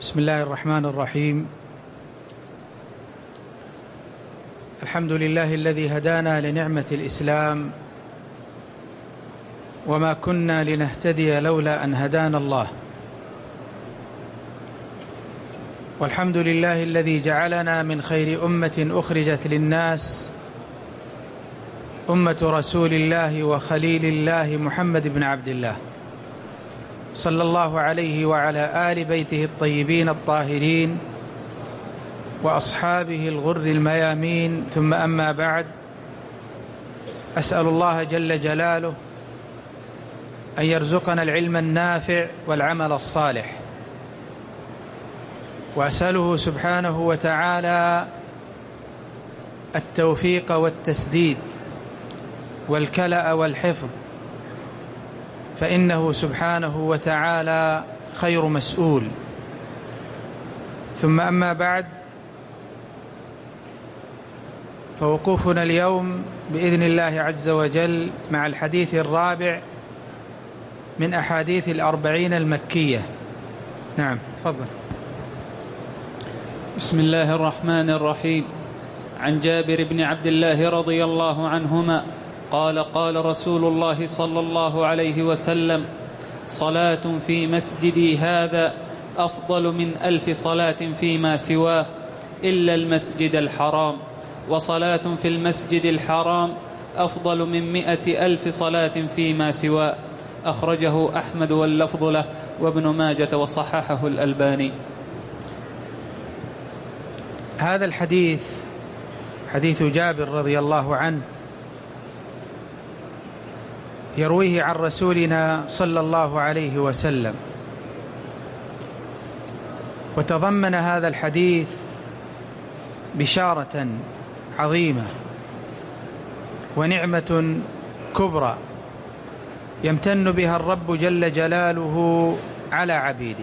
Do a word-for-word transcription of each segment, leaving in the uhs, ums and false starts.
بسم الله الرحمن الرحيم. الحمد لله الذي هدانا لنعمة الإسلام، وما كنا لنهتدي لولا أن هدانا الله. والحمد لله الذي جعلنا من خير أمة أخرجت للناس، أمة رسول الله وخليل الله محمد بن عبد الله صلى الله عليه وعلى آل بيته الطيبين الطاهرين وأصحابه الغر الميامين، ثم أما بعد، أسأل الله جل جلاله أن يرزقنا العلم النافع والعمل الصالح، وأسأله سبحانه وتعالى التوفيق والتسديد والكلأ والحفظ، فإنه سبحانه وتعالى خير مسؤول. ثم أما بعد، فوقوفنا اليوم بإذن الله عز وجل مع الحديث الرابع من أحاديث الأربعين المكية. نعم، تفضل. بسم الله الرحمن الرحيم. عن جابر بن عبد الله رضي الله عنهما قال: قال رسول الله صلى الله عليه وسلم: صلاة في مسجدي هذا أفضل من ألف صلاة فيما سواه إلا المسجد الحرام، وصلاة في المسجد الحرام أفضل من مئة ألف صلاة فيما سواه. أخرجه أحمد واللفظ له وابن ماجة وصححه الألباني. هذا الحديث حديث جابر رضي الله عنه، يرويه عن رسولنا صلى الله عليه وسلم، وتضمن هذا الحديث بشارة عظيمة ونعمة كبرى يمتن بها الرب جل جلاله على عبيده.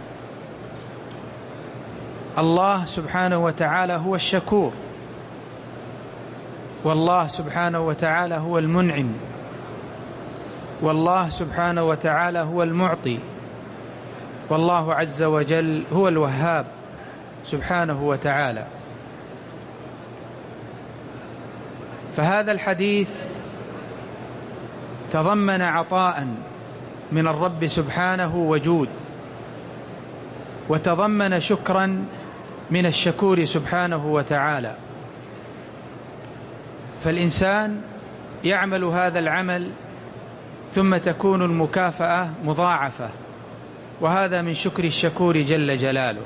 الله سبحانه وتعالى هو الشكور، والله سبحانه وتعالى هو المنعم، والله سبحانه وتعالى هو المعطي، والله عز وجل هو الوهاب سبحانه وتعالى. فهذا الحديث تضمن عطاء من الرب سبحانه وجود، وتضمن شكرا من الشكور سبحانه وتعالى. فالإنسان يعمل هذا العمل ثم تكون المكافأة مضاعفة، وهذا من شكر الشكور جل جلاله.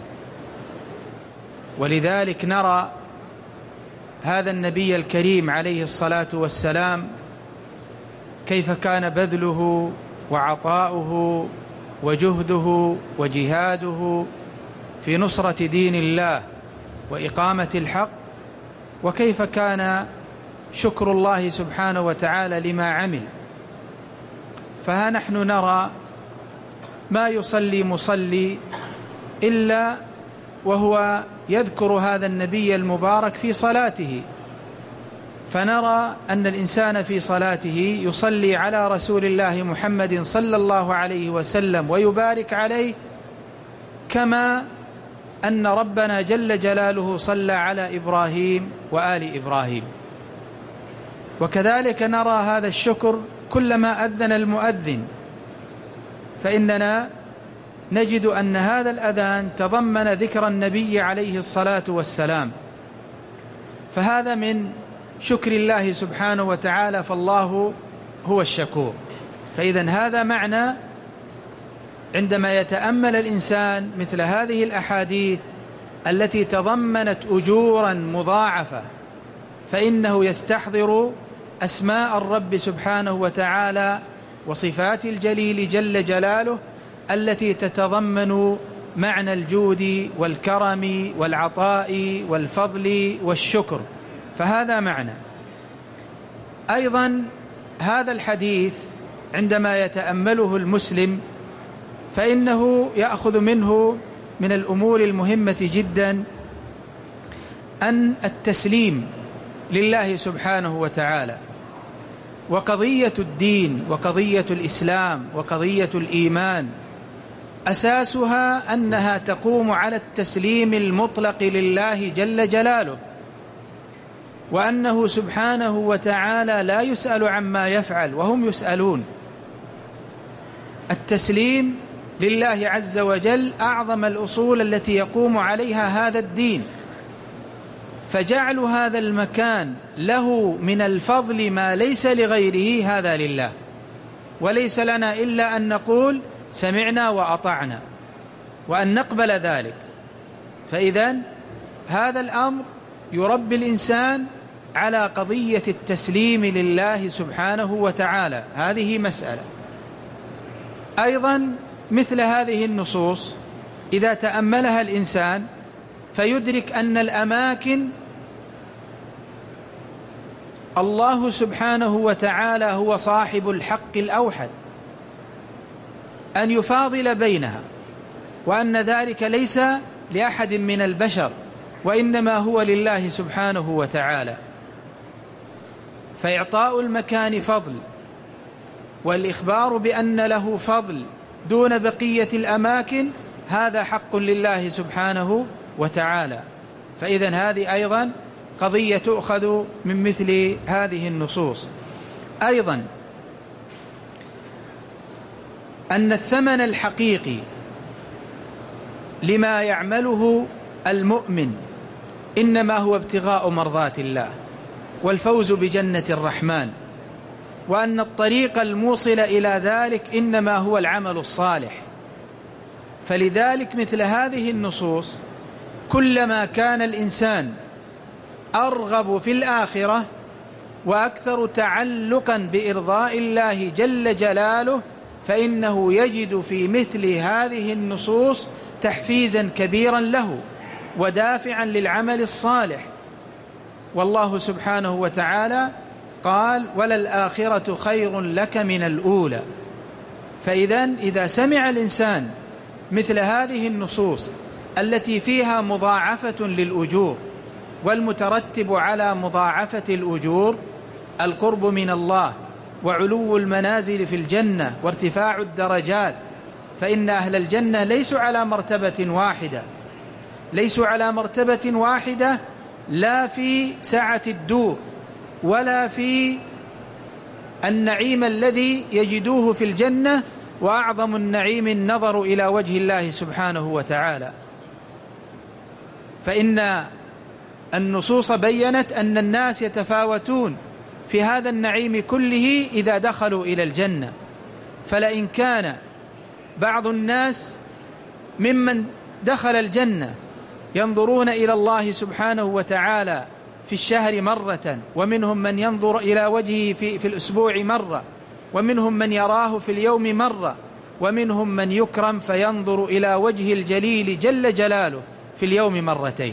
ولذلك نرى هذا النبي الكريم عليه الصلاة والسلام كيف كان بذله وعطاؤه وجهده وجهاده في نصرة دين الله وإقامة الحق، وكيف كان شكر الله سبحانه وتعالى لما عمل. فها نحن نرى ما يصلي مصلي إلا وهو يذكر هذا النبي المبارك في صلاته، فنرى أن الإنسان في صلاته يصلي على رسول الله محمد صلى الله عليه وسلم ويبارك عليه، كما أن ربنا جل جلاله صلى على إبراهيم وآل إبراهيم. وكذلك نرى هذا الشكر كلما أذن المؤذن، فإننا نجد أن هذا الأذان تضمن ذكر النبي عليه الصلاة والسلام، فهذا من شكر الله سبحانه وتعالى، فالله هو الشكور. فإذا هذا معنى عندما يتأمل الإنسان مثل هذه الأحاديث التي تضمنت أجورا مضاعفة، فإنه يستحضر أسماء الرب سبحانه وتعالى وصفات الجليل جل جلاله التي تتضمن معنى الجود والكرم والعطاء والفضل والشكر، فهذا معنى. أيضا هذا الحديث عندما يتأمله المسلم فإنه يأخذ منه من الأمور المهمة جدا أن التسليم لله سبحانه وتعالى، وقضية الدين وقضية الإسلام وقضية الإيمان أساسها أنها تقوم على التسليم المطلق لله جل جلاله، وأنه سبحانه وتعالى لا يسأل عما يفعل وهم يسألون. التسليم لله عز وجل أعظم الأصول التي يقوم عليها هذا الدين، فجعل هذا المكان له من الفضل ما ليس لغيره هذا لله، وليس لنا إلا أن نقول سمعنا وأطعنا وأن نقبل ذلك. فإذن هذا الأمر يربي الإنسان على قضية التسليم لله سبحانه وتعالى، هذه مسألة. أيضا مثل هذه النصوص إذا تأملها الإنسان فيدرك أن الأماكن الله سبحانه وتعالى هو صاحب الحق الأوحد أن يفاضل بينها، وأن ذلك ليس لأحد من البشر وإنما هو لله سبحانه وتعالى. فإعطاء المكان فضل، والإخبار بأن له فضل دون بقية الأماكن هذا حق لله سبحانه وتعالى. فإذن هذه أيضا قضية تؤخذ من مثل هذه النصوص. أيضا أن الثمن الحقيقي لما يعمله المؤمن إنما هو ابتغاء مرضات الله والفوز بجنة الرحمن، وأن الطريق الموصل إلى ذلك إنما هو العمل الصالح. فلذلك مثل هذه النصوص كلما كان الإنسان أرغب في الآخرة وأكثر تعلقا بإرضاء الله جل جلاله فإنه يجد في مثل هذه النصوص تحفيزا كبيرا له ودافعا للعمل الصالح. والله سبحانه وتعالى قال وللآخرة خير لك من الأولى. فإذن إذا سمع الإنسان مثل هذه النصوص التي فيها مضاعفة للأجور، والمترتب على مضاعفة الأجور القرب من الله وعلو المنازل في الجنة وارتفاع الدرجات، فإن أهل الجنة ليسوا على مرتبة واحدة، ليسوا على مرتبة واحدة لا في سعة الدور ولا في النعيم الذي يجدوه في الجنة، وأعظم النعيم النظر إلى وجه الله سبحانه وتعالى. فإن النصوص بيّنت أن الناس يتفاوتون في هذا النعيم كله إذا دخلوا إلى الجنة. فلئن كان بعض الناس ممن دخل الجنة ينظرون إلى الله سبحانه وتعالى في الشهر مرة، ومنهم من ينظر إلى وجهه في, في الأسبوع مرة، ومنهم من يراه في اليوم مرة، ومنهم من يكرم فينظر إلى وجه الجليل جل جلاله في اليوم مرتين.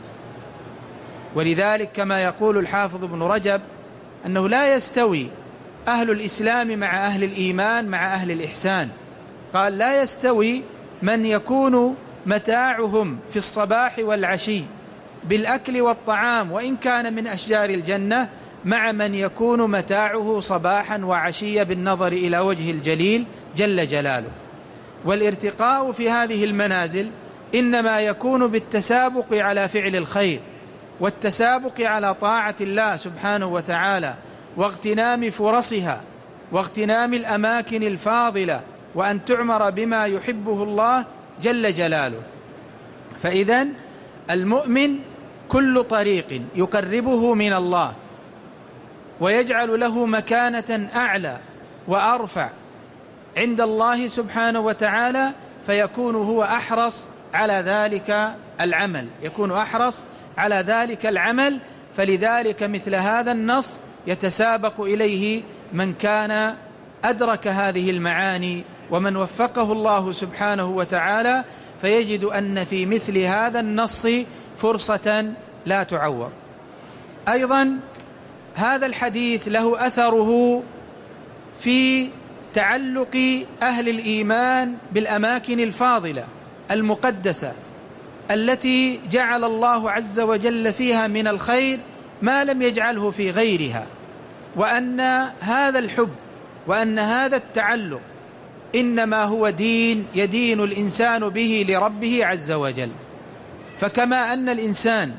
ولذلك كما يقول الحافظ ابن رجب أنه لا يستوي أهل الإسلام مع أهل الإيمان مع أهل الإحسان. قال لا يستوي من يكون متاعهم في الصباح والعشي بالأكل والطعام وإن كان من أشجار الجنة مع من يكون متاعه صباحا وعشيا بالنظر إلى وجه الجليل جل جلاله. والارتقاء في هذه المنازل إنما يكون بالتسابق على فعل الخير والتسابق على طاعة الله سبحانه وتعالى واغتنام فرصها واغتنام الأماكن الفاضلة، وأن تعمر بما يحبه الله جل جلاله. فإذن المؤمن كل طريق يقربه من الله ويجعل له مكانة أعلى وأرفع عند الله سبحانه وتعالى فيكون هو أحرص على ذلك العمل، يكون أحرص على ذلك العمل. فلذلك مثل هذا النص يتسابق إليه من كان أدرك هذه المعاني ومن وفقه الله سبحانه وتعالى، فيجد أن في مثل هذا النص فرصة لا تعوض. أيضا هذا الحديث له أثره في تعلق أهل الإيمان بالأماكن الفاضلة المقدسة التي جعل الله عز وجل فيها من الخير ما لم يجعله في غيرها، وأن هذا الحب وأن هذا التعلق إنما هو دين يدين الإنسان به لربه عز وجل. فكما أن الإنسان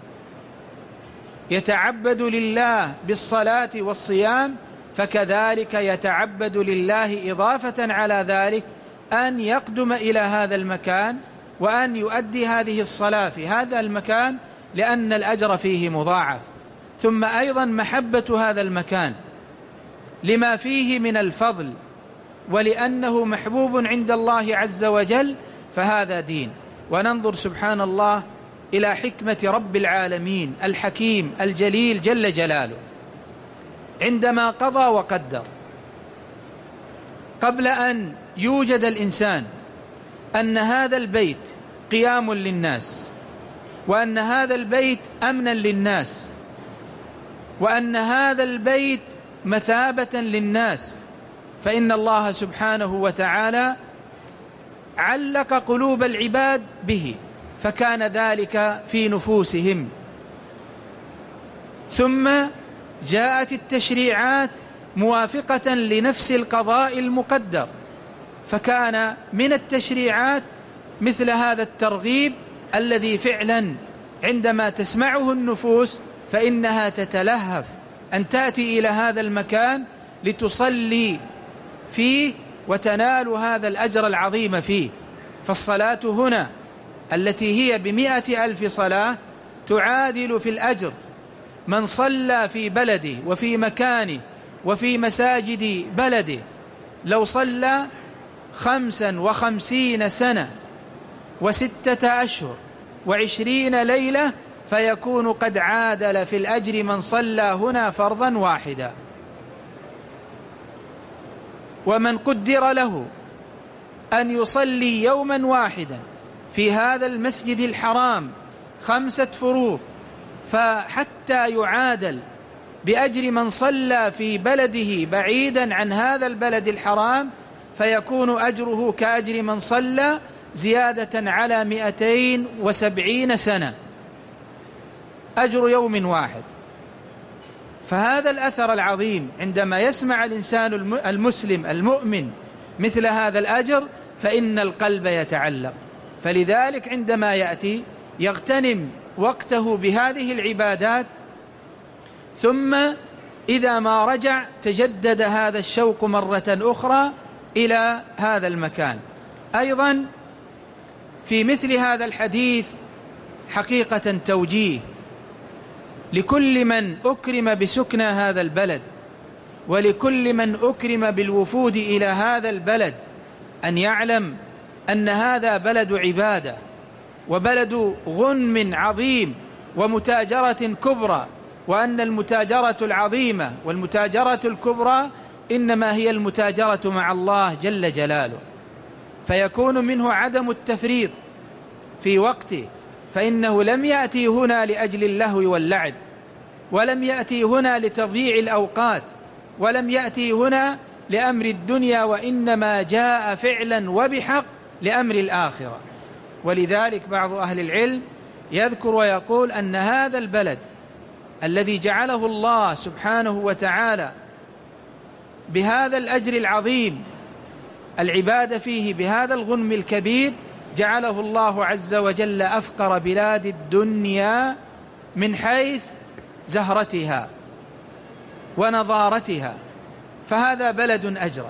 يتعبد لله بالصلاة والصيام، فكذلك يتعبد لله إضافة على ذلك أن يقدم إلى هذا المكان وأن يؤدي هذه الصلاة في هذا المكان، لأن الأجر فيه مضاعف. ثم أيضا محبة هذا المكان لما فيه من الفضل، ولأنه محبوب عند الله عز وجل، فهذا دين. وننظر سبحان الله إلى حكمة رب العالمين الحكيم الجليل جل جلاله عندما قضى وقدر قبل أن يوجد الإنسان أن هذا البيت قيام للناس، وأن هذا البيت أمنا للناس، وأن هذا البيت مثابة للناس، فإن الله سبحانه وتعالى علق قلوب العباد به، فكان ذلك في نفوسهم. ثم جاءت التشريعات موافقة لنفس القضاء المقدر، فكان من التشريعات مثل هذا الترغيب الذي فعلا عندما تسمعه النفوس فإنها تتلهف أن تأتي إلى هذا المكان لتصلي فيه وتنال هذا الأجر العظيم فيه. فالصلاة هنا التي هي بمئة ألف صلاة تعادل في الأجر من صلى في بلده وفي مكانه وفي مساجد بلده لو صلى خمسا وخمسين سنة وستة أشهر وعشرين ليلة، فيكون قد عادل في الأجر من صلى هنا فرضا واحدا. ومن قدر له أن يصلي يوما واحدا في هذا المسجد الحرام خمسة فروض، فحتى يعادل بأجر من صلى في بلده بعيدا عن هذا البلد الحرام، فيكون أجره كأجر من صلى زيادة على مئتين وسبعين سنة، أجر يوم واحد. فهذا الأثر العظيم عندما يسمع الإنسان المسلم المؤمن مثل هذا الأجر فإن القلب يتعلق. فلذلك عندما يأتي يغتنم وقته بهذه العبادات، ثم إذا ما رجع تجدد هذا الشوق مرة أخرى إلى هذا المكان. أيضا في مثل هذا الحديث حقيقة توجيه لكل من أكرم بسكنى هذا البلد، ولكل من أكرم بالوفود إلى هذا البلد، أن يعلم أن هذا بلد عبادة وبلد غنم عظيم ومتاجرة كبرى، وأن المتاجرة العظيمة والمتاجرة الكبرى إنما هي المتاجرة مع الله جل جلاله، فيكون منه عدم التفريط في وقته، فإنه لم يأتي هنا لأجل اللهو واللعب، ولم يأتي هنا لتضييع الأوقات، ولم يأتي هنا لأمر الدنيا، وإنما جاء فعلا وبحق لأمر الآخرة. ولذلك بعض أهل العلم يذكر ويقول أن هذا البلد الذي جعله الله سبحانه وتعالى بهذا الأجر العظيم العبادة فيه بهذا الغنم الكبير، جعله الله عز وجل أفقر بلاد الدنيا من حيث زهرتها ونضارتها. فهذا بلد أجر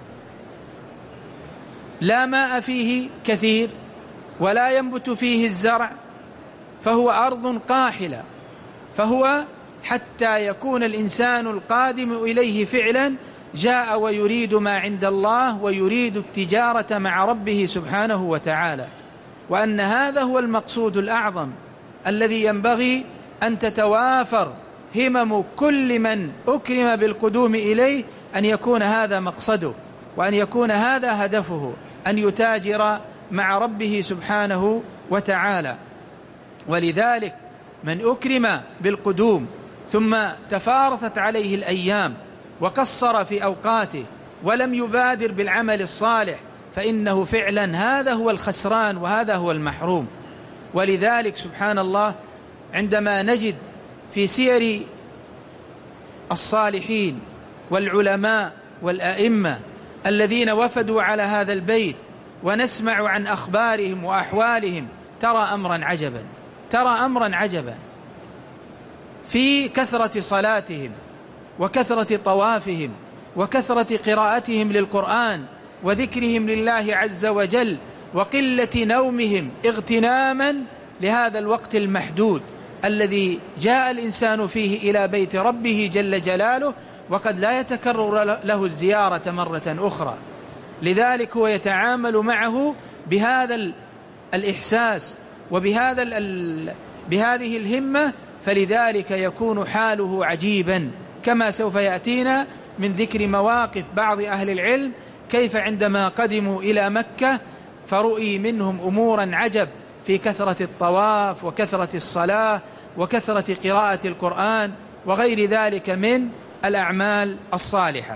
لا ماء فيه كثير ولا ينبت فيه الزرع، فهو أرض قاحلة، فهو حتى يكون الإنسان القادم إليه فعلا جاء ويريد ما عند الله ويريد التجارة مع ربه سبحانه وتعالى، وأن هذا هو المقصود الأعظم الذي ينبغي أن تتوافر همم كل من أكرم بالقدوم إليه، أن يكون هذا مقصده وأن يكون هذا هدفه، أن يتاجر مع ربه سبحانه وتعالى. ولذلك من أكرم بالقدوم ثم تفارطت عليه الأيام وقصر في أوقاته ولم يبادر بالعمل الصالح، فإنه فعلا هذا هو الخسران وهذا هو المحروم. ولذلك سبحان الله عندما نجد في سير الصالحين والعلماء والأئمة الذين وفدوا على هذا البيت ونسمع عن أخبارهم وأحوالهم، ترى أمرا عجبا، ترى أمرا عجبا في كثرة صلاتهم وكثرة طوافهم وكثرة قراءتهم للقرآن وذكرهم لله عز وجل وقلة نومهم اغتناما لهذا الوقت المحدود الذي جاء الإنسان فيه إلى بيت ربه جل جلاله، وقد لا يتكرر له الزيارة مرة أخرى. لذلك هو يتعامل معه بهذا الإحساس وبهذا بهذه الهمة، فلذلك يكون حاله عجيبا، كما سوف يأتينا من ذكر مواقف بعض أهل العلم كيف عندما قدموا إلى مكة فرؤي منهم أمورا عجب في كثرة الطواف وكثرة الصلاة وكثرة قراءة القرآن وغير ذلك من الأعمال الصالحة.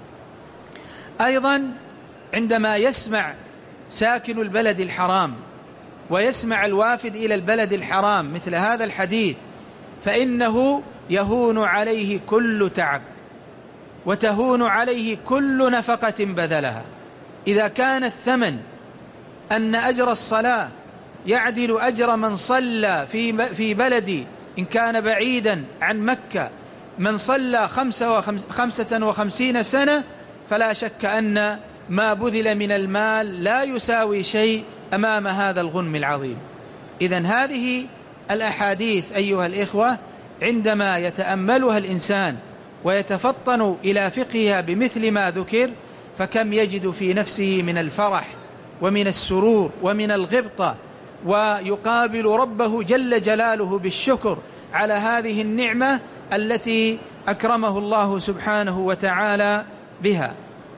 أيضا عندما يسمع ساكن البلد الحرام ويسمع الوافد إلى البلد الحرام مثل هذا الحديث، فإنه يهون عليه كل تعب وتهون عليه كل نفقة بذلها. إذا كان الثمن أن أجر الصلاة يعدل أجر من صلى في في بلدي إن كان بعيدا عن مكة من صلى خمسة وخمسين سنة، فلا شك أن ما بذل من المال لا يساوي شيء أمام هذا الغنم العظيم. إذن هذه الأحاديث أيها الإخوة عندما يتأملها الإنسان ويتفطن إلى فقهها بمثل ما ذكر، فكم يجد في نفسه من الفرح ومن السرور ومن الغبطة، ويقابل ربه جل جلاله بالشكر على هذه النعمة التي أكرمه الله سبحانه وتعالى بها.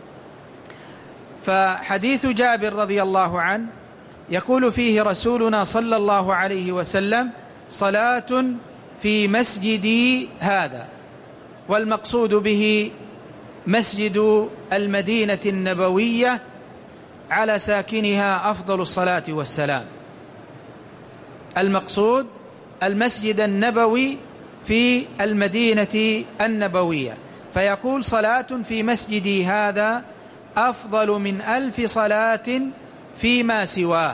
فحديث جابر رضي الله عنه يقول فيه رسولنا صلى الله عليه وسلم: صلاة في مسجدي هذا، والمقصود به مسجد المدينة النبوية على ساكنها أفضل الصلاة والسلام. المقصود المسجد النبوي في المدينة النبوية، فيقول: صلاة في مسجدي هذا أفضل من ألف صلاة فيما سواه،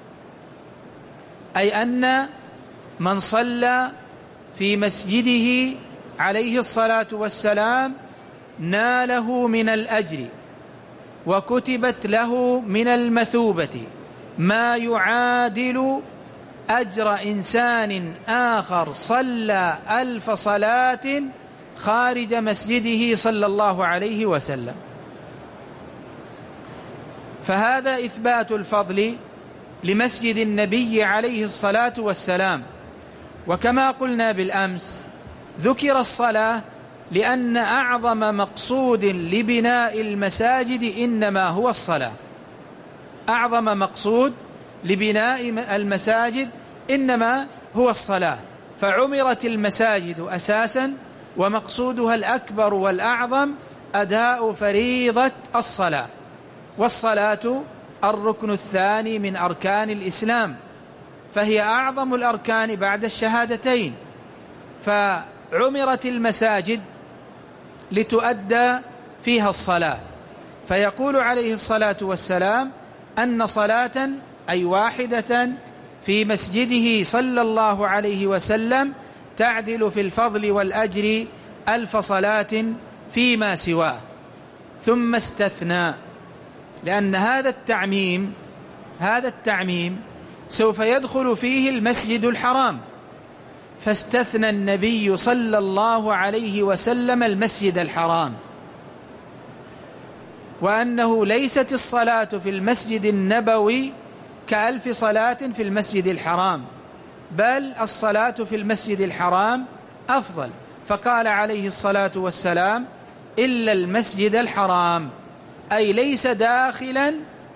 أي أن من صلى في مسجده عليه الصلاة والسلام ناله من الأجر وكتبت له من المثوبة ما يعادل أجر إنسان آخر صلى ألف صلاة خارج مسجده صلى الله عليه وسلم. فهذا إثبات الفضل لمسجد النبي عليه الصلاة والسلام. وكما قلنا بالأمس، ذكر الصلاة لأن أعظم مقصود لبناء المساجد إنما هو الصلاة. أعظم مقصود لبناء المساجد إنما هو الصلاة، فعمرت المساجد أساسا ومقصودها الأكبر والأعظم أداء فريضة الصلاة، والصلاة الركن الثاني من أركان الإسلام، فهي أعظم الأركان بعد الشهادتين. فعمرت المساجد لتؤدى فيها الصلاة، فيقول عليه الصلاة والسلام أن صلاة أي واحدة في مسجده صلى الله عليه وسلم تعدل في الفضل والأجر ألف صلاة فيما سواه. ثم استثنى، لأن هذا التعميم هذا التعميم سوف يدخل فيه المسجد الحرام، فاستثنى النبي صلى الله عليه وسلم المسجد الحرام، وأنه ليست الصلاة في المسجد النبوي كألف صلاة في المسجد الحرام، بل الصلاة في المسجد الحرام أفضل. فقال عليه الصلاة والسلام: إلا المسجد الحرام، أي ليس داخلا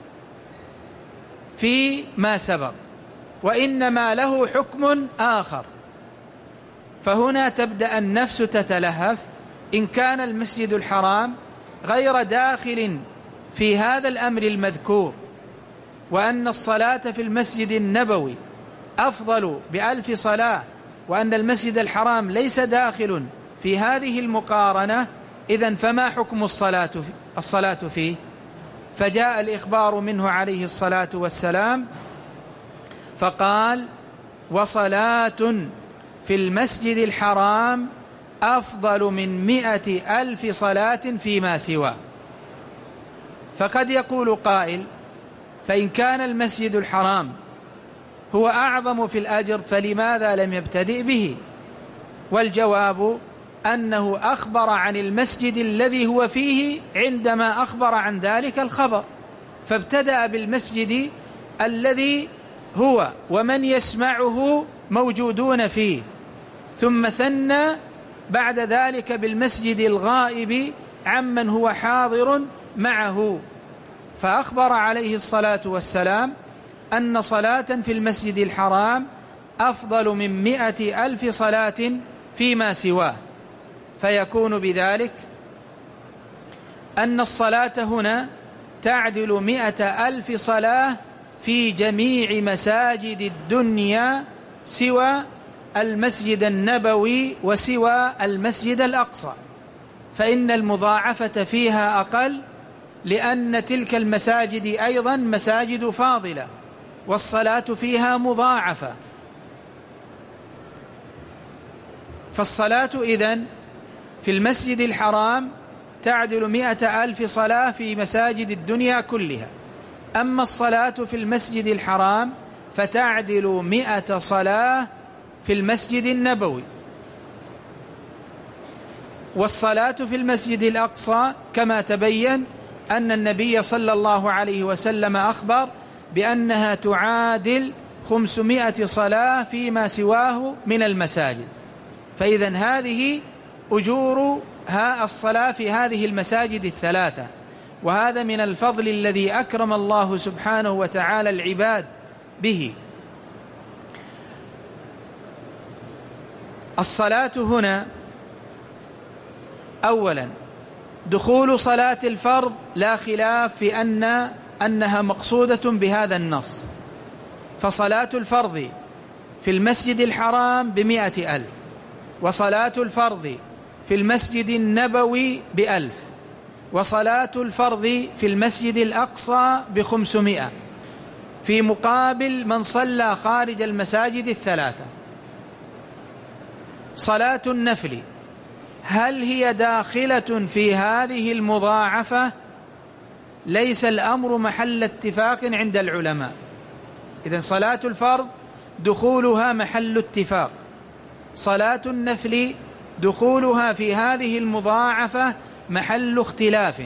في ما سبق، وإنما له حكم آخر. فهنا تبدأ النفس تتلهف إن كان المسجد الحرام غير داخل في هذا الأمر المذكور، وأن الصلاة في المسجد النبوي أفضل بألف صلاة، وأن المسجد الحرام ليس داخل في هذه المقارنة، إذن فما حكم الصلاة الصلاة فيه؟ فجاء الإخبار منه عليه الصلاة والسلام فقال: وصلاة في المسجد الحرام أفضل من مئة ألف صلاة فيما سواه. فقد يقول قائل: فإن كان المسجد الحرام هو أعظم في الأجر فلماذا لم يبتدئ به؟ والجواب أنه أخبر عن المسجد الذي هو فيه عندما أخبر عن ذلك الخبر، فابتدأ بالمسجد الذي هو ومن يسمعه موجودون فيه، ثم ثنى بعد ذلك بالمسجد الغائب عمن هو حاضر معه، فأخبر عليه الصلاة والسلام أن صلاة في المسجد الحرام أفضل من مئة ألف صلاة فيما سواه، فيكون بذلك أن الصلاة هنا تعدل مئة ألف صلاة في جميع مساجد الدنيا سوى المسجد النبوي وسوى المسجد الأقصى، فإن المضاعفة فيها أقل، لأن تلك المساجد أيضا مساجد فاضلة والصلاة فيها مضاعفة. فالصلاة إذن في المسجد الحرام تعدل مئة ألف صلاة في مساجد الدنيا كلها، أما الصلاة في المسجد الحرام فتعدل مئة صلاة في المسجد النبوي. والصلاة في المسجد الأقصى كما تبين أن النبي صلى الله عليه وسلم أخبر بأنها تعادل خمسمائة صلاة فيما سواه من المساجد، فإذن هذه أجورها الصلاة في هذه المساجد الثلاثة، وهذا من الفضل الذي أكرم الله سبحانه وتعالى العباد به. الصلاة هنا أولا دخول صلاة الفرض لا خلاف في أن أنها مقصودة بهذا النص، فصلاة الفرض في المسجد الحرام بمئة ألف، وصلاة الفرض في المسجد النبوي بألف، وصلاة الفرض في المسجد الأقصى بخمسمائة، في مقابل من صلى خارج المساجد الثلاثة. صلاة النفل هل هي داخلة في هذه المضاعفة؟ ليس الأمر محل اتفاق عند العلماء. إذن صلاة الفرض دخولها محل اتفاق، صلاة النفل دخولها في هذه المضاعفة محل اختلاف،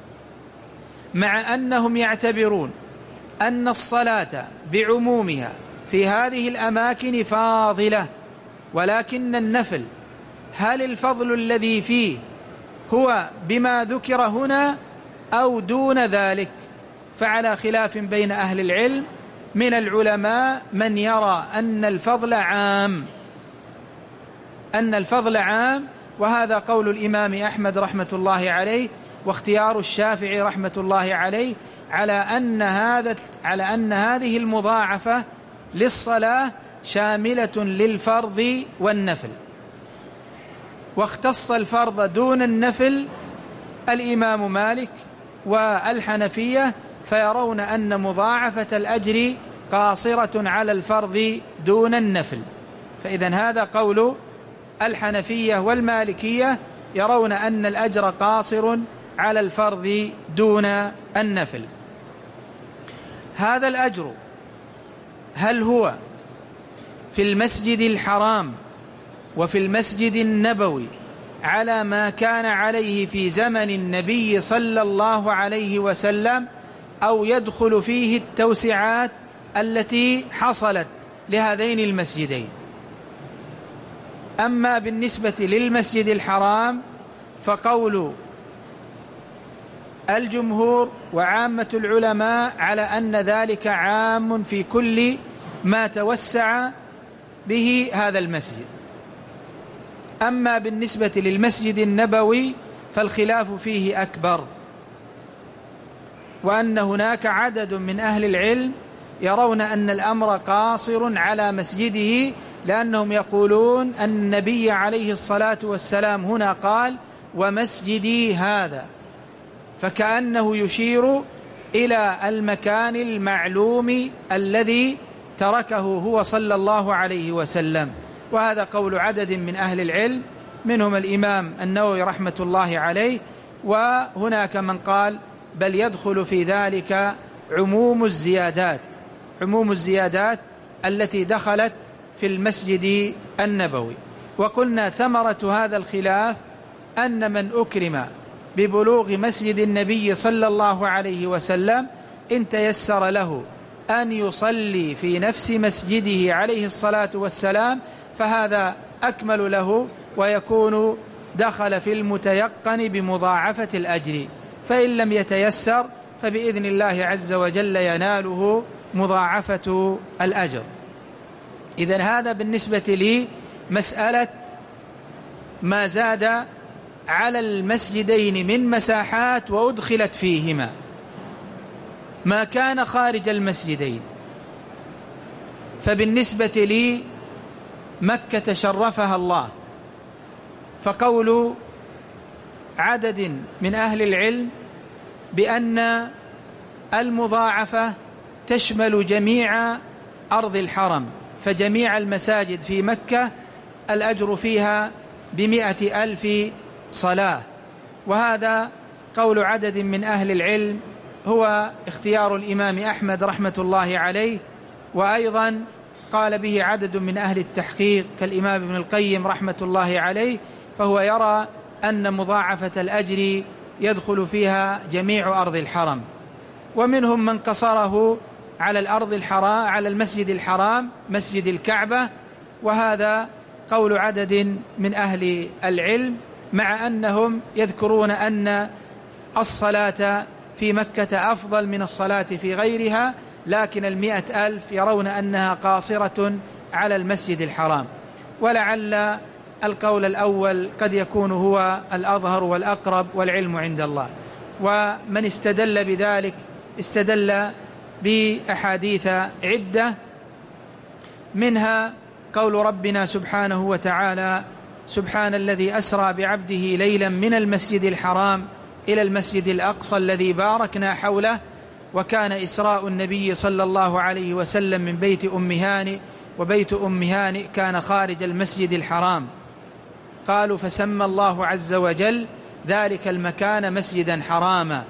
مع أنهم يعتبرون أن الصلاة بعمومها في هذه الأماكن فاضلة، ولكن النفل هل الفضل الذي فيه هو بما ذكر هنا أو دون ذلك؟ فعلى خلاف بين أهل العلم، من العلماء من يرى أن الفضل عام أن الفضل عام وهذا قول الإمام أحمد رحمة الله عليه واختيار الشافعي رحمة الله عليه، على أن هذا على أن هذه المضاعفة للصلاة شاملة للفرض والنفل. واختص الفرض دون النفل الإمام مالك والحنفية، فيرون أن مضاعفة الأجر قاصرة على الفرض دون النفل. فإذن هذا قول الحنفية والمالكية، يرون أن الأجر قاصر على الفرض دون النفل. هذا الأجر هل هو في المسجد الحرام وفي المسجد النبوي على ما كان عليه في زمن النبي صلى الله عليه وسلم، أو يدخل فيه التوسعات التي حصلت لهذين المسجدين؟ أما بالنسبة للمسجد الحرام فقول الجمهور وعامة العلماء على أن ذلك عام في كل ما توسع به هذا المسجد. أما بالنسبة للمسجد النبوي فالخلاف فيه أكبر، وأن هناك عدد من أهل العلم يرون أن الأمر قاصر على مسجده، لأنهم يقولون أن النبي عليه الصلاة والسلام هنا قال ومسجدي هذا، فكأنه يشير إلى المكان المعلوم الذي تركه هو صلى الله عليه وسلم. وهذا قول عدد من أهل العلم، منهم الإمام النووي رحمة الله عليه، وهناك من قال بل يدخل في ذلك عموم الزيادات عموم الزيادات التي دخلت في المسجد النبوي. وقلنا ثمرة هذا الخلاف أن من أكرم ببلوغ مسجد النبي صلى الله عليه وسلم إن تيسر له أن يصلي في نفس مسجده عليه الصلاة والسلام فهذا أكمل له، ويكون دخل في المتيقن بمضاعفة الأجر. فإن لم يتيسر فبإذن الله عز وجل يناله مضاعفة الأجر. إذن هذا بالنسبة لي مسألة ما زاد على المسجدين من مساحات وأدخلت فيهما. ما كان خارج المسجدين فبالنسبة لي مكة شرفها الله، فقول عدد من أهل العلم بأن المضاعفة تشمل جميع أرض الحرم، فجميع المساجد في مكة الأجر فيها بمئة ألف صلاة. وهذا قول عدد من أهل العلم هو اختيار الإمام أحمد رحمة الله عليه، وأيضا قال به عدد من أهل التحقيق كالإمام ابن القيم رحمة الله عليه، فهو يرى أن مضاعفة الأجر يدخل فيها جميع أرض الحرم. ومنهم من قصره على الأرض الحرام على المسجد الحرام مسجد الكعبة، وهذا قول عدد من أهل العلم، مع أنهم يذكرون أن الصلاة في مكة أفضل من الصلاة في غيرها، لكن المئة ألف يرون أنها قاصرة على المسجد الحرام. ولعل القول الأول قد يكون هو الأظهر والأقرب والعلم عند الله. ومن استدل بذلك استدل بأحاديث عدة، منها قول ربنا سبحانه وتعالى: سبحان الذي أسرى بعبده ليلا من المسجد الحرام إلى المسجد الأقصى الذي باركنا حوله. وكان إسراء النبي صلى الله عليه وسلم من بيت أم هانئ، وبيت أم هانئ كان خارج المسجد الحرام. قالوا: فسمى الله عز وجل ذلك المكان مسجدا حراما.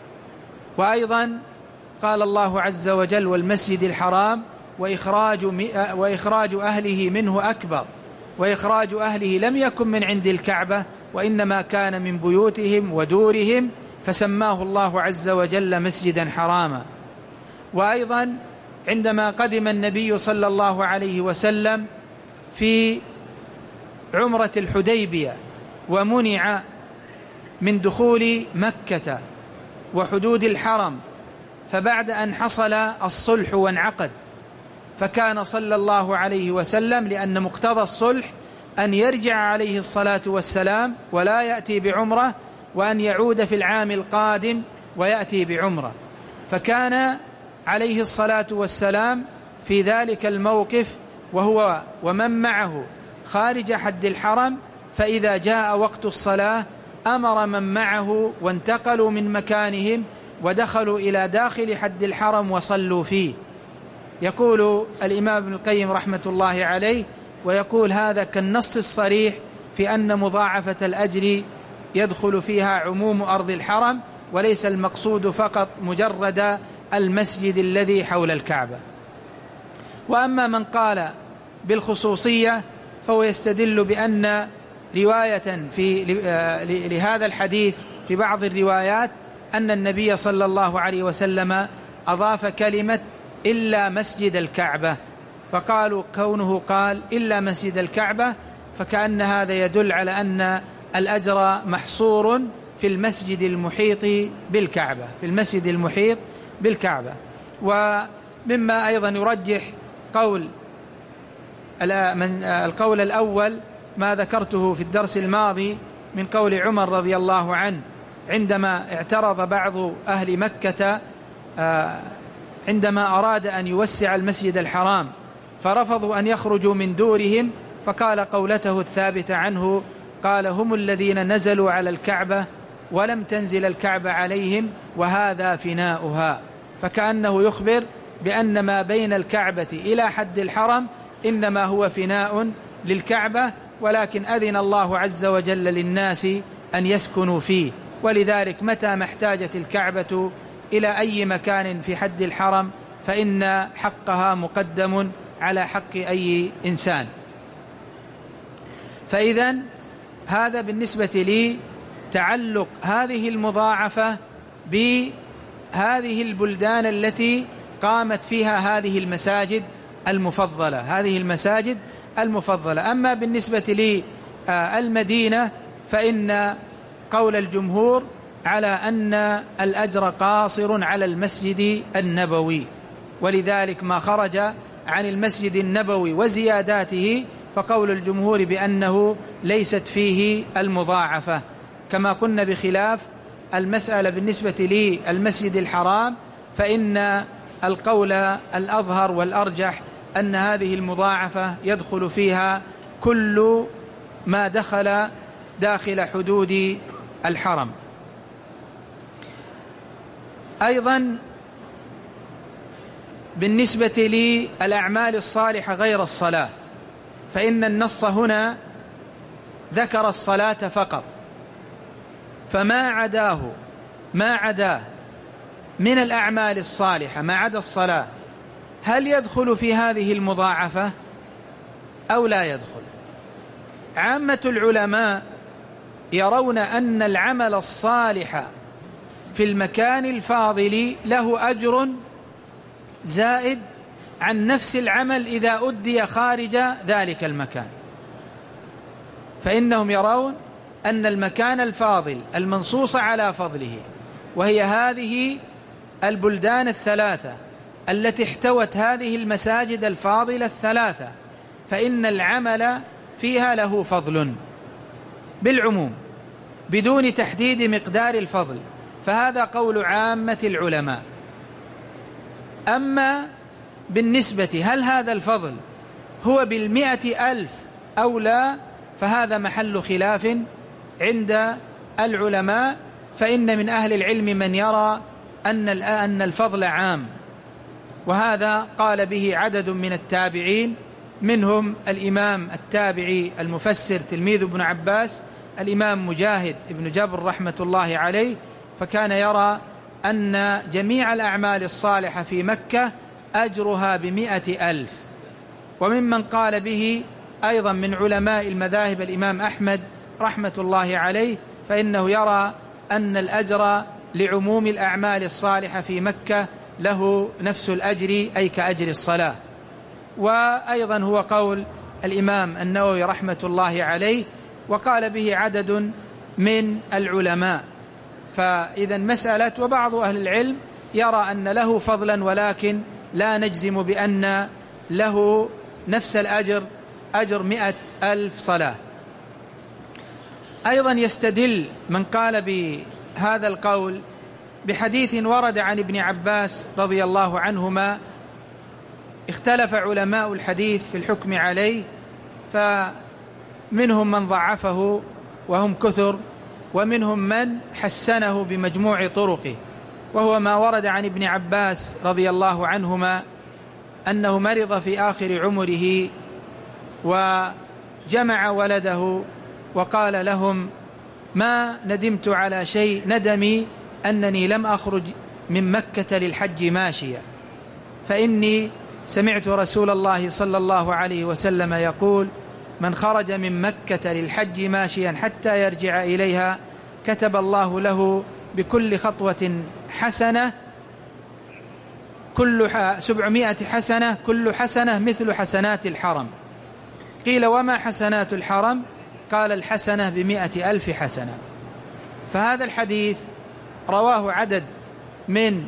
وأيضا قال الله عز وجل: والمسجد الحرام وإخراج, وإخراج أهله منه أكبر. وإخراج أهله لم يكن من عند الكعبة، وإنما كان من بيوتهم ودورهم، فسماه الله عز وجل مسجدا حراما. وأيضا عندما قدم النبي صلى الله عليه وسلم في عمرة الحديبية ومنع من دخول مكة وحدود الحرم، فبعد أن حصل الصلح وانعقد، فكان صلى الله عليه وسلم لأن مقتضى الصلح أن يرجع عليه الصلاة والسلام ولا يأتي بعمرة، وأن يعود في العام القادم ويأتي بعمرة. فكان عليه الصلاة والسلام في ذلك الموقف وهو ومن معه خارج حد الحرم، فإذا جاء وقت الصلاة أمر من معه وانتقلوا من مكانهم ودخلوا إلى داخل حد الحرم وصلوا فيه. يقول الإمام ابن القيم رحمة الله عليه، ويقول هذا كالنص الصريح في أن مضاعفة الأجر يدخل فيها عموم أرض الحرم، وليس المقصود فقط مجرد المسجد الذي حول الكعبة. وأما من قال بالخصوصية فهو يستدل بأن رواية في لهذا الحديث في بعض الروايات أن النبي صلى الله عليه وسلم أضاف كلمة إلا مسجد الكعبة، فقالوا كونه قال إلا مسجد الكعبة فكأن هذا يدل على أن الأجر محصور في المسجد المحيط بالكعبة في المسجد المحيط بالكعبة. ومما أيضا يرجح قول القول الأول ما ذكرته في الدرس الماضي من قول عمر رضي الله عنه عندما اعترض بعض أهل مكة عندما أراد أن يوسع المسجد الحرام فرفضوا أن يخرجوا من دورهم، فقال قولته الثابتة عنه قال: هم الذين نزلوا على الكعبة ولم تنزل الكعبة عليهم وهذا فناؤها. فكأنه يخبر بأن ما بين الكعبة إلى حد الحرم إنما هو فناء للكعبة، ولكن أذن الله عز وجل للناس أن يسكنوا فيه، ولذلك متى ما احتاجت الكعبة إلى أي مكان في حد الحرم فإن حقها مقدم على حق أي إنسان. فإذن هذا بالنسبة لي تعلق هذه المضاعفة بهذه البلدان التي قامت فيها هذه المساجد المفضلة هذه المساجد المفضلة. أما بالنسبة للمدينة فإن قول الجمهور على أن الأجر قاصر على المسجد النبوي، ولذلك ما خرج عن المسجد النبوي وزياداته فقول الجمهور بأنه ليست فيه المضاعفة، كما قلنا بخلاف المسألة بالنسبة للمسجد الحرام فإن القول الأظهر والأرجح أن هذه المضاعفة يدخل فيها كل ما دخل داخل حدود الحرم. أيضا بالنسبة للأعمال الصالحة غير الصلاة فإن النص هنا ذكر الصلاة فقط، فما عداه ما عداه من الأعمال الصالحة ما عدا الصلاة هل يدخل في هذه المضاعفة أو لا يدخل؟ عامة العلماء يرون أن العمل الصالح في المكان الفاضل له أجر زائد عن نفس العمل إذا أدي خارج ذلك المكان، فإنهم يرون أن المكان الفاضل المنصوص على فضله وهي هذه البلدان الثلاثة التي احتوت هذه المساجد الفاضلة الثلاثة فإن العمل فيها له فضل بالعموم بدون تحديد مقدار الفضل، فهذا قول عامة العلماء. أما بالنسبة هل هذا الفضل هو بالمئة ألف أو لا فهذا محل خلاف عند العلماء، فإن من أهل العلم من يرى أن أن الفضل عام، وهذا قال به عدد من التابعين منهم الإمام التابعي المفسر تلميذ ابن عباس الإمام مجاهد ابن جبر رحمة الله عليه، فكان يرى أن جميع الأعمال الصالحة في مكة أجرها بمئة ألف. وممن قال به أيضا من علماء المذاهب الإمام أحمد رحمة الله عليه، فإنه يرى أن الأجر لعموم الأعمال الصالحة في مكة له نفس الأجر أي كأجر الصلاة. وأيضا هو قول الإمام النووي رحمة الله عليه، وقال به عدد من العلماء. فإذا مسألة وبعض أهل العلم يرى أن له فضلا ولكن لا نجزم بأن له نفس الأجر أجر مئة ألف صلاة. أيضا يستدل من قال بهذا القول بحديث ورد عن ابن عباس رضي الله عنهما، اختلف علماء الحديث في الحكم عليه، فمنهم من ضعفه وهم كثر، ومنهم من حسنه بمجموع طرقه، وهو ما ورد عن ابن عباس رضي الله عنهما أنه مرض في آخر عمره وجمع ولده وقال لهم: ما ندمت على شيء ندمي أنني لم أخرج من مكة للحج ماشيا، فإني سمعت رسول الله صلى الله عليه وسلم يقول: من خرج من مكة للحج ماشيا حتى يرجع إليها كتب الله له بكل خطوة حسنة، كل سبعمائة حسنة، كل حسنة مثل حسنات الحرم. قيل: وما حسنات الحرم؟ قال: الحسنة بمائة ألف حسنة. فهذا الحديث رواه عدد من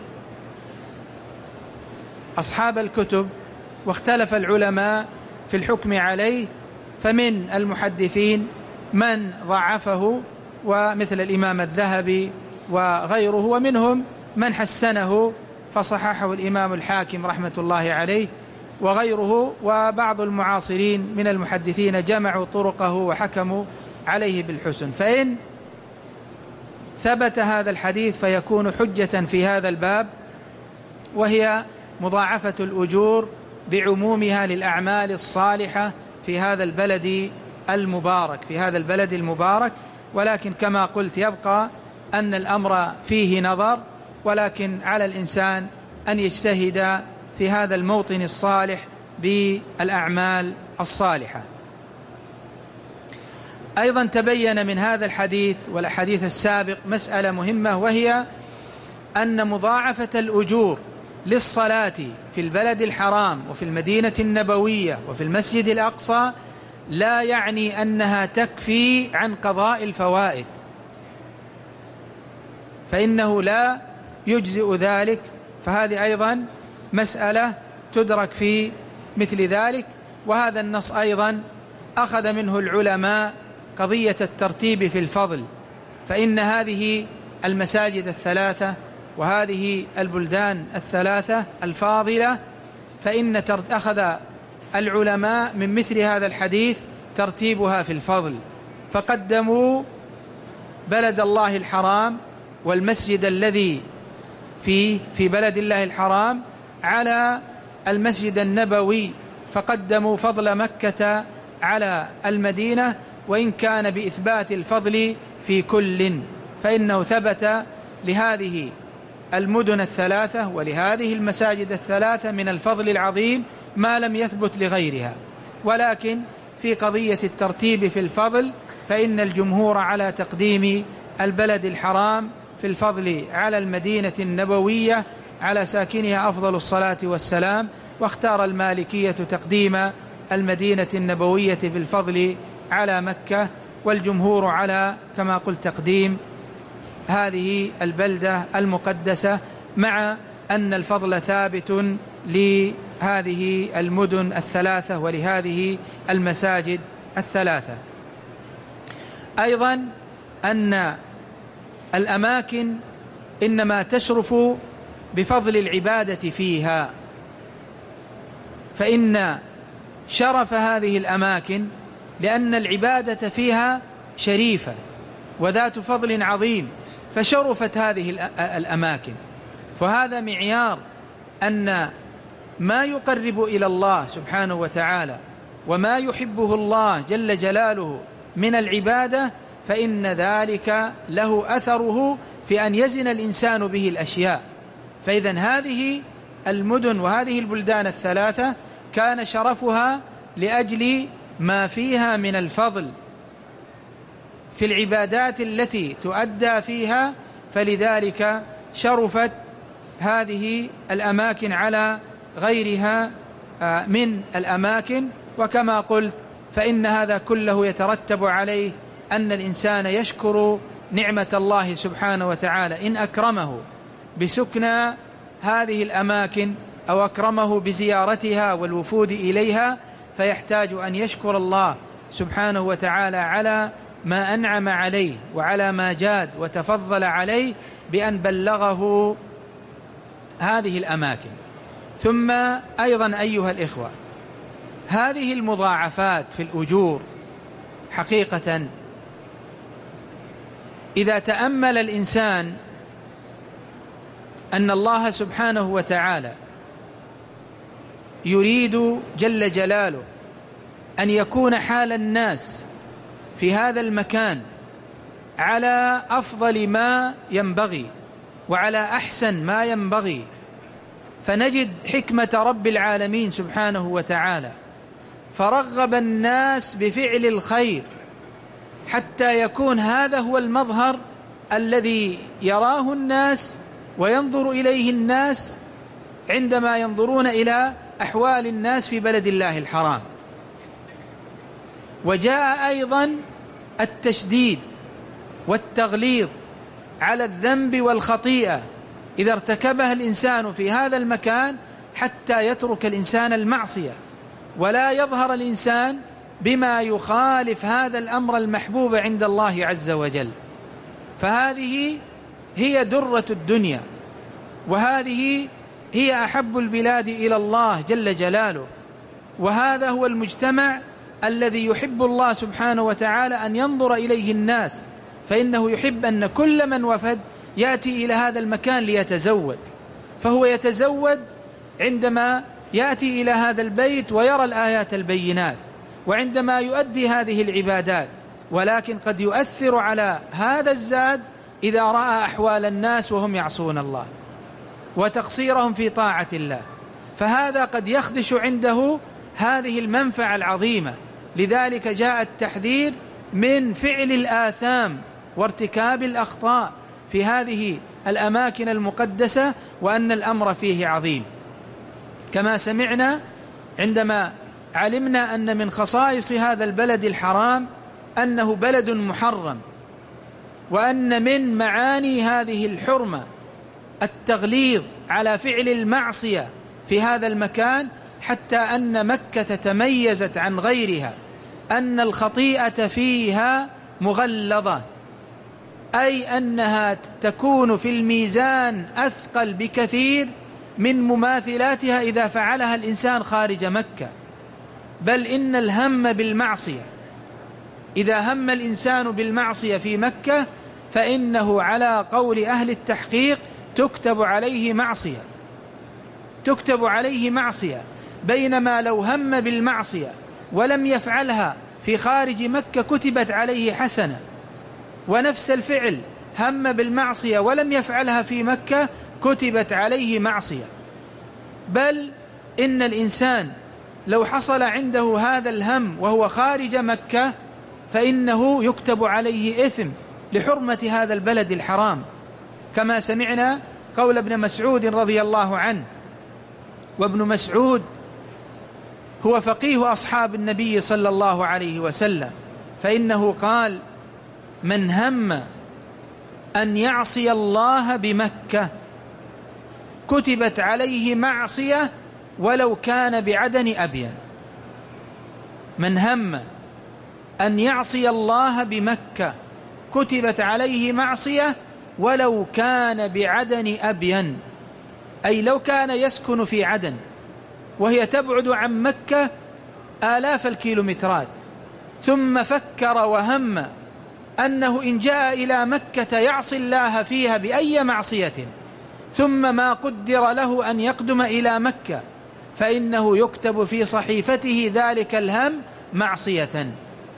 أصحاب الكتب، واختلف العلماء في الحكم عليه، فمن المحدثين من ضعفه ومثل الإمام الذهبي وغيره، ومنهم من حسنه فصححه الإمام الحاكم رحمة الله عليه وغيره، وبعض المعاصرين من المحدثين جمعوا طرقه وحكموا عليه بالحسن. فإن ثبت هذا الحديث فيكون حجة في هذا الباب، وهي مضاعفة الأجور بعمومها للأعمال الصالحة في هذا البلد المبارك في هذا البلد المبارك. ولكن كما قلت يبقى أن الأمر فيه نظر، ولكن على الإنسان أن يجتهد في هذا الموطن الصالح بالأعمال الصالحة. أيضا تبين من هذا الحديث والأحاديث السابق مسألة مهمة، وهي أن مضاعفة الأجور للصلاة في البلد الحرام وفي المدينة النبوية وفي المسجد الأقصى لا يعني أنها تكفي عن قضاء الفوائد، فإنه لا يجزئ ذلك. فهذه أيضا مسألة تدرك في مثل ذلك. وهذا النص أيضا أخذ منه العلماء قضية الترتيب في الفضل، فإن هذه المساجد الثلاثة وهذه البلدان الثلاثة الفاضلة، فإن أخذ العلماء من مثل هذا الحديث ترتيبها في الفضل، فقدموا بلد الله الحرام والمسجد الذي فيه في بلد الله الحرام على المسجد النبوي، فقدموا فضل مكة على المدينة، وإن كان بإثبات الفضل في كل، فإنه ثبت لهذه المدن الثلاثة ولهذه المساجد الثلاثة من الفضل العظيم ما لم يثبت لغيرها. ولكن في قضية الترتيب في الفضل فإن الجمهور على تقديم البلد الحرام في الفضل على المدينة النبوية على ساكنها أفضل الصلاة والسلام، واختار المالكية تقديم المدينة النبوية في الفضل على مكة، والجمهور على كما قلت تقديم هذه البلدة المقدسة، مع أن الفضل ثابت لهذه المدن الثلاثة ولهذه المساجد الثلاثة. أيضا أن الأماكن إنما تشرف بفضل العبادة فيها، فإن شرف هذه الأماكن لأن العبادة فيها شريفة وذات فضل عظيم، فشرفت هذه الأماكن. فهذا معيار أن ما يقرب إلى الله سبحانه وتعالى وما يحبه الله جل جلاله من العبادة، فإن ذلك له أثره في أن يزن الإنسان به الأشياء. فإذن هذه المدن وهذه البلدان الثلاثة كان شرفها لأجل ما فيها من الفضل في العبادات التي تؤدى فيها، فلذلك شرفت هذه الأماكن على غيرها من الأماكن. وكما قلت فإن هذا كله يترتب عليه أن الإنسان يشكر نعمة الله سبحانه وتعالى إن أكرمه بسكنى هذه الأماكن أو أكرمه بزيارتها والوفود إليها، فيحتاج أن يشكر الله سبحانه وتعالى على ما أنعم عليه وعلى ما جاد وتفضل عليه بأن بلغه هذه الأماكن. ثم أيضا أيها الإخوة، هذه المضاعفات في الأجور حقيقة إذا تأمل الإنسان أن الله سبحانه وتعالى يريد جل جلاله أن يكون حال الناس في هذا المكان على أفضل ما ينبغي وعلى أحسن ما ينبغي، فنجد حكمة رب العالمين سبحانه وتعالى فرغب الناس بفعل الخير حتى يكون هذا هو المظهر الذي يراه الناس وينظر إليه الناس عندما ينظرون إلى أحوال الناس في بلد الله الحرام. وجاء أيضا التشديد والتغليظ على الذنب والخطيئة إذا ارتكبها الإنسان في هذا المكان، حتى يترك الإنسان المعصية ولا يظهر الإنسان بما يخالف هذا الأمر المحبوب عند الله عز وجل. فهذه هي درة الدنيا، وهذه هي أحب البلاد إلى الله جل جلاله، وهذا هو المجتمع الذي يحب الله سبحانه وتعالى أن ينظر إليه الناس. فإنه يحب أن كل من وفد يأتي إلى هذا المكان ليتزود، فهو يتزود عندما يأتي إلى هذا البيت ويرى الآيات البينات، وعندما يؤدي هذه العبادات، ولكن قد يؤثر على هذا الزاد إذا رأى أحوال الناس وهم يعصون الله وتقصيرهم في طاعة الله، فهذا قد يخدش عنده هذه المنفعة العظيمة. لذلك جاء التحذير من فعل الآثام وارتكاب الأخطاء في هذه الأماكن المقدسة، وأن الأمر فيه عظيم. كما سمعنا عندما علمنا أن من خصائص هذا البلد الحرام أنه بلد محرم، وأن من معاني هذه الحرمة التغليظ على فعل المعصية في هذا المكان، حتى أن مكة تميزت عن غيرها أن الخطيئة فيها مغلظة، أي أنها تكون في الميزان أثقل بكثير من مماثلاتها إذا فعلها الإنسان خارج مكة. بل إن الهم بالمعصية، إذا هم الإنسان بالمعصية في مكة فإنه على قول أهل التحقيق تكتب عليه معصية، تكتب عليه معصية، بينما لو هم بالمعصية ولم يفعلها في خارج مكة كتبت عليه حسنة. ونفس الفعل هم بالمعصية ولم يفعلها في مكة كتبت عليه معصية. بل إن الإنسان لو حصل عنده هذا الهم وهو خارج مكة فإنه يكتب عليه إثم لحرمة هذا البلد الحرام، كما سمعنا قول ابن مسعود رضي الله عنه، وابن مسعود هو فقيه أصحاب النبي صلى الله عليه وسلم، فإنه قال: من هم أن يعصي الله بمكة كتبت عليه معصية ولو كان بعدن أبين. من هم أن يعصي الله بمكة كتبت عليه معصية ولو كان بعدن أبين، أي لو كان يسكن في عدن وهي تبعد عن مكة آلاف الكيلومترات، ثم فكر وهم أنه إن جاء إلى مكة يعصي الله فيها بأي معصية ثم ما قدر له أن يقدم إلى مكة، فإنه يكتب في صحيفته ذلك الهم معصية.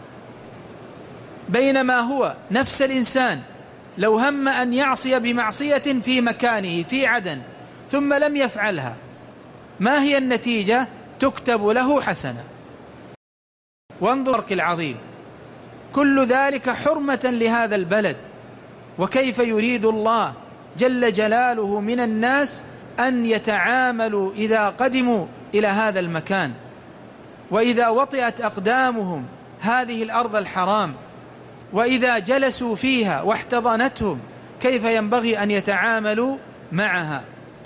بينما هو نفس الإنسان لو هم أن يعصي بمعصية في مكانه في عدن ثم لم يفعلها، ما هي النتيجة؟ تكتب له حسنة. وانظر العظيم، كل ذلك حرمة لهذا البلد. وكيف يريد الله جل جلاله من الناس أن يتعاملوا إذا قدموا إلى هذا المكان، وإذا وطئت أقدامهم هذه الأرض الحرام، وإذا جلسوا فيها واحتضنتهم، كيف ينبغي أن يتعاملوا معها.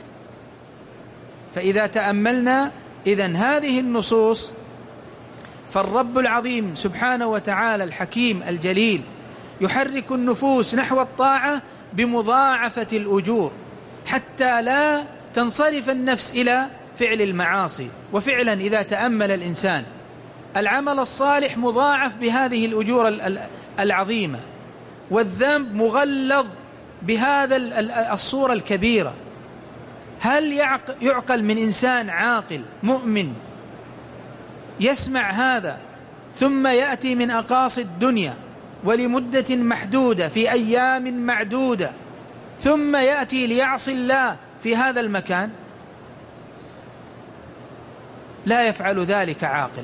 فإذا تأملنا إذن هذه النصوص، فالرب العظيم سبحانه وتعالى الحكيم الجليل يحرك النفوس نحو الطاعة بمضاعفة الأجور حتى لا تنصرف النفس إلى فعل المعاصي. وفعلا إذا تأمل الإنسان العمل الصالح مضاعف بهذه الأجور العظيمة، والذنب مغلظ بهذا الصورة الكبيرة. هل يعقل من إنسان عاقل مؤمن يسمع هذا ثم يأتي من أقاصي الدنيا ولمدة محدودة في أيام معدودة ثم يأتي ليعصي الله في هذا المكان؟ لا يفعل ذلك عاقل.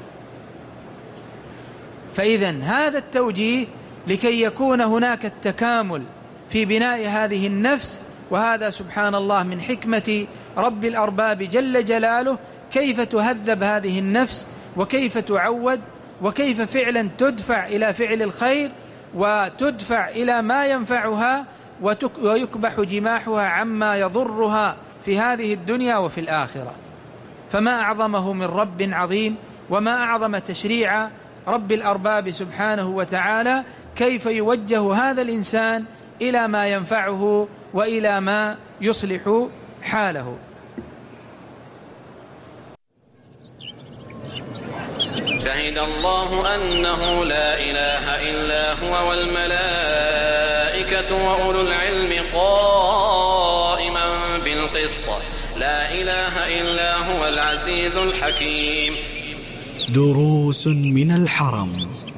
فإذن هذا التوجيه لكي يكون هناك التكامل في بناء هذه النفس، وهذا سبحان الله من حكمة رب الأرباب جل جلاله، كيف تهذب هذه النفس وكيف تعود وكيف فعلا تدفع إلى فعل الخير وتدفع إلى ما ينفعها ويكبح جماحها عما يضرها في هذه الدنيا وفي الآخرة. فما أعظمه من رب عظيم، وما أعظم تشريع رب الأرباب سبحانه وتعالى، كيف يوجه هذا الإنسان إلى ما ينفعه وإلى ما يصلح حاله. شهد الله أنه لا إله إلا هو والملائكة الملائكة وأولو العلم قائما بالقسط لا إله إلا هو العزيز الحكيم. دروس من الحرم.